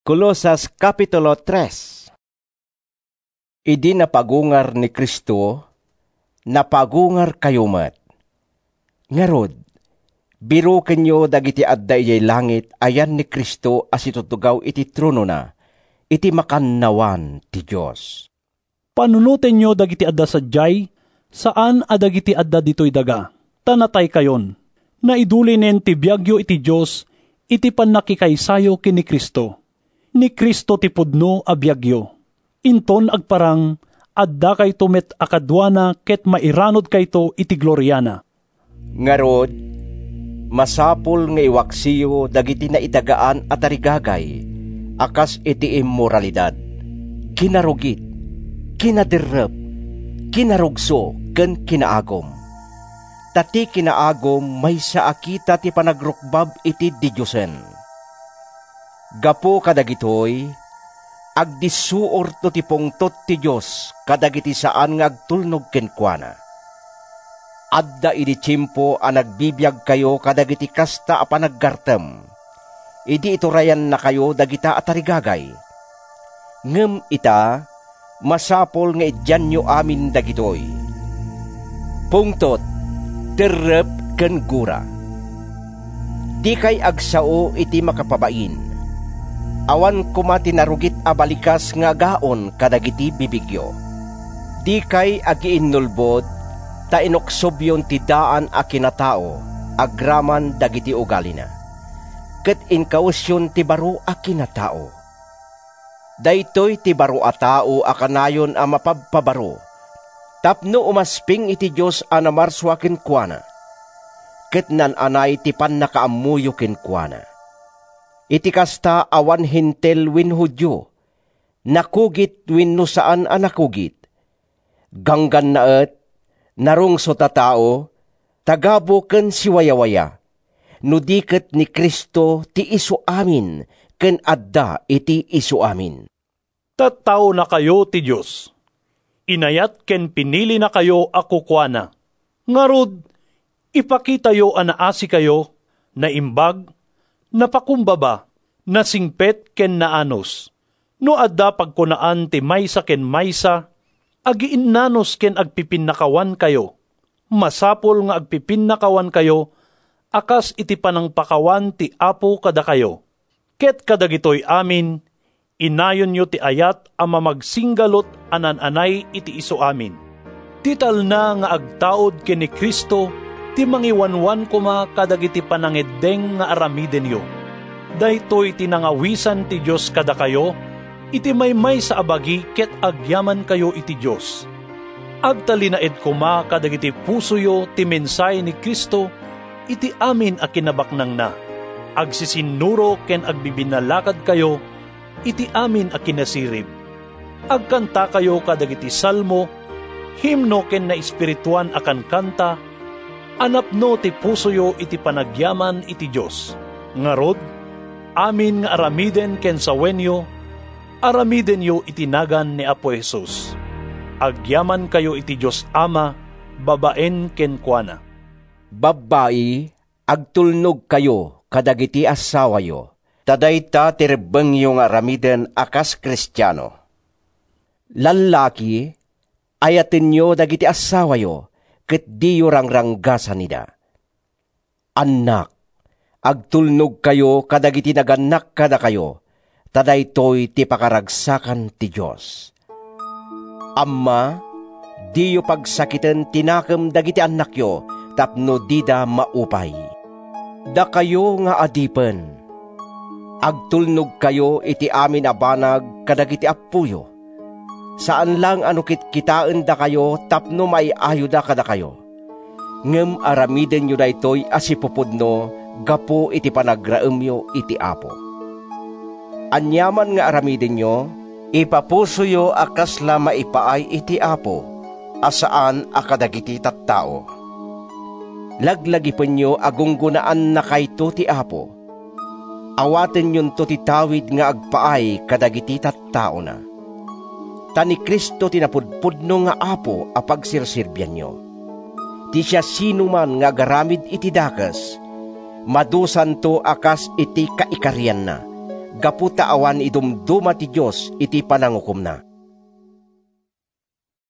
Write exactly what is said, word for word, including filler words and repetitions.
Colosas Kapitulo tres. Idi napagungar ni Kristo, napagungar kayo met. Ngarod, biro kenyo dagiti adda ijay langit, ayan ni Kristo as itutugaw iti trono na, iti makannawan ti Diyos. Panunutin nyo dagiti adda sadyay, saan adagiti adda dito'y daga, tanatay kayon, na idulinen ti biyagyo iti Diyos, iti panakikaysayo kini Kristo. Ni Kristo ti pudno a biyagyo. Inton agparang, adda kay tumet akadwana ket mairanod kayto iti gloryana. Ngarod, masapul nga iwaksiyo dagiti na itagaan at arigagay, akas iti immoralidad, kinarugit, kinadirrep, kinarugso, ken kinaagom. Tati kinaagom may sa akita ti panagrukbab iti Diyosen. Gapo kadagitoy, agdisuor to ti pungtot ti Diyos kadagiti saan nga agtulnog kenkwana. Adda idi tiyempo a nagbibiyag kayo kadagiti kasta a panaggartem. Idi iturayan na kayo dagita at tarigagay. Ngem ita, masapol nga idyan nyo amin dagitoy. Pungtot, terrep ken gura. Di kay agsao iti makapabain. Awan kumati narugit a balikas nga gaon kadagiti bibigyo. Di kay agiinnulbod, ta inoksobyon ti daan a kinatao, agraman dagiti ugali na. Ket inkausyon ti baro a kinatao. Daytoy ti baro a tao a kanayon a mapabpabaro, tapno umasping iti Diyos a namarswa kenkwana. Ket nananay ti pannakaamuyo kenkwana. Iti kasta awan hintel win Hudyo, nakugit win no saan a nakugit. Ganggan naet, narungso ta tao, tagabo ken siwayawaya, no diket ni Kristo ti isu amin, ken adda iti isu amin. Tattao na kayo ti Diyos. Inayat ken pinili na kayo akukwana. Ngarod, ipakita yo anaasi kayo, na imbag, napakumbaba, nasingpet ken naanos. No adda pagkunaan ti maysa ken maysa, agiinnanos ken agpipinnakawan kayo. Masapol nga agpipinnakawan kayo, akas iti panangpakawan ti Apo kada kayo. Ket kadagitoy amin, inayon nyo ti ayat a mamagsinggalot anan-anay iti isu amin. Tital na nga agtaod ken ni Kristo, ti mangiwanwan kuma kadagiti panangeddeng nga aramiden yo. Daytoy tinangawisan ti Diyos kada kayo, iti maymay sa abagi ket agyaman kayo iti Diyos. Agtalinaed kuma kadagiti puso yo ti mensay ni Kristo, iti amin a kinabaknang na. Agsisinuro ken agbibinalakad kayo, iti amin a kinasirib. Agkanta kayo kadagiti salmo, himno ken na espirituan akan kanta, anapno ti puso yo iti panagyaman iti Diyos. Ngarod, amin nga aramiden ken sawenyo, aramiden yo itinagan ni Apo Jesus. Agyaman kayo iti Diyos Ama, babaen ken kuana. Babae, agtulnog kayo kadagiti asawa yo, tadayta tirebeng yo nga aramiden akas Kristiyano. Lalaki, ayatin yo dagiti asawa yo, ket di yu rangranggasan nida. Anak, agtulnog kayo kadagiti naganak kada kayo, tadaytoy ti pakaragsakan ti Diyos. Amma, di yu pagsakiten tinakem dagiti anak yo, tapno dida maupay. Da kayo nga adipen, agtulnog kayo iti amin abanag kadagiti apuyo. Saan lang anukit kitaan da kayo, tapno may ayuda kada kayo. Ngem aramiden nyo daytoy asipupudno, gapo iti panagraem yo iti Apo. Anyaman nga aramiden nyo, ipapuso yo akas la maipaay iti Apo, asaan akadagiti tattao. Laglagipen nyo agunggunaan na kayto ti Apo. Awaten yun to ti tawid nga agpaay kadagiti tattao na. Tani Kristo tinapudpudno nga Apo a pagsirsirbian nyo. Ti siya sinuman nga garamid iti dakas, madusan to akas iti kaikarian na, gaputa awan idumduma ti Diyos iti panangukom na.